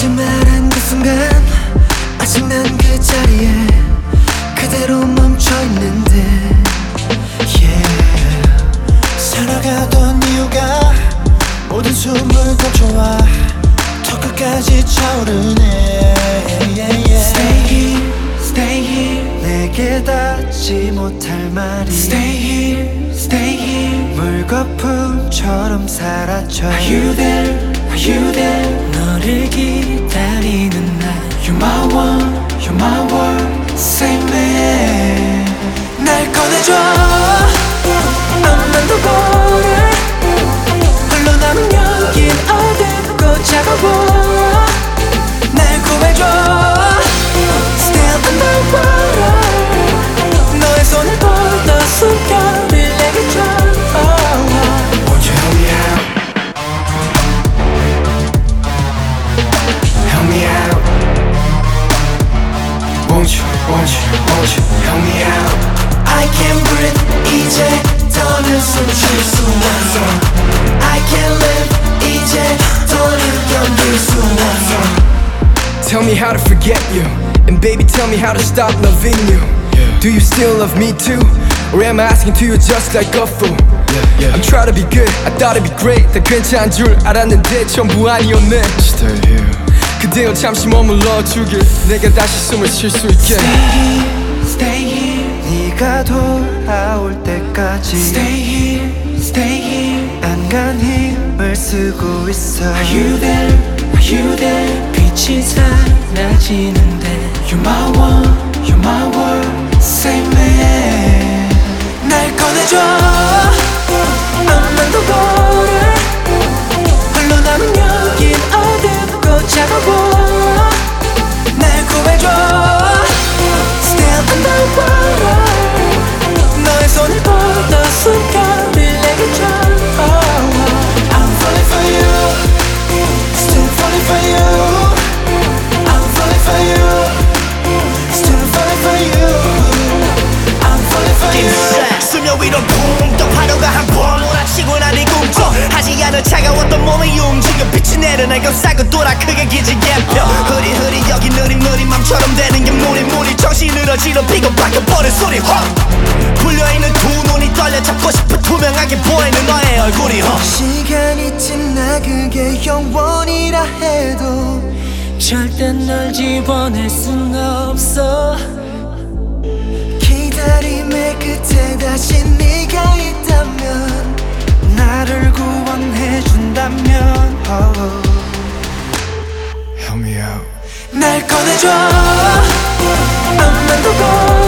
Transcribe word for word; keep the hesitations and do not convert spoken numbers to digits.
거짓말한 그 순간 아직 난 그 자리에 그대로 멈춰있는데 yeah. 살아가던 이유가 모든 숨을 감춰와 더 끝까지 차오르네 yeah, yeah. Stay here, stay here 내게 닿지 못할 말이 Stay here, stay here 물거품처럼 사라져 Are you there, are you there 너를 기다리는 날 You're my one, you're my world Save me 날 꺼내줘 암만 더 보래 홀로 남은 여긴 어둡고 차가워 날 구해줘 Still underwater 너의 손을 뻗어 숨결을 내게 줘 Won't you help me out Help me out Won't you, won't you, won't you help me out I can't breathe 이제 더는 숨쉴 수 없어 I can't live 이제 더는 견딜 수 없어 Tell me how to forget you And baby tell me how to stop loving you yeah. Do you still love me too? Or am I asking to you just like a fool? Yeah, yeah. I'm trying to be good, I thought it'd be great 다 괜찮은 줄 알았는데 전부 아니었네 Stay here 그대여 잠시 머물러 주길 내가 다시 숨을 쉴 수 있게 Stay here, stay here 네가 돌아올 때까지 Stay here, stay here 안간 힘을 쓰고 있어 Are you there, are you there 빛이 사라지는데 You're my one, you're my world Save me 날 꺼내줘 암만 더 보래 홀로 남은 여긴 어둡고 차가워 날 구해줘 Still underwater 너의 손을 뻗어 숨결을 내게 줘 I'm falling for you Still falling for you I'm falling for you Still falling for you I'm falling for you 수면 위로 붕떠 파도가 한번 몰아치고 나를 꿈꿔 하지 않은 차가웠던 몸이 움직여 빛이 내려 날 감싸고 돌아 크게 기지개 펴 흐리흐리 여기 느릿느릿 맘처럼 되는 게 무리무리 정신을 어지럽히고 바뀌어버린 소리 확 풀려있는 두 눈이 떨려 잡고 싶어 투명하게 보이는 너의 얼굴이 허 시간이 지나 그게 영원이라 해도 절대 널 집어낼 순 없어 기다림의 끝에 다시 네가 있다면 나를 구원해준다면 oh. Help me out 날 꺼내줘 암만 더 보래